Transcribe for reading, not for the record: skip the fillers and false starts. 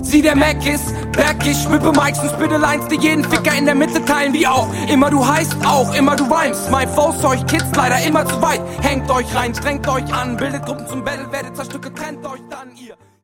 Sieh, der Mac ist back, ich schwippe Mikes und spitte Lines, die jeden Ficker in der Mitte teilen, wie auch immer du heißt, auch immer du rhymst. Mein Flow ist euch Kids leider immer zu weit. Hängt euch rein, strengt euch an, bildet Gruppen zum Battle, werdet zerstückelt, trennt euch dann ihr.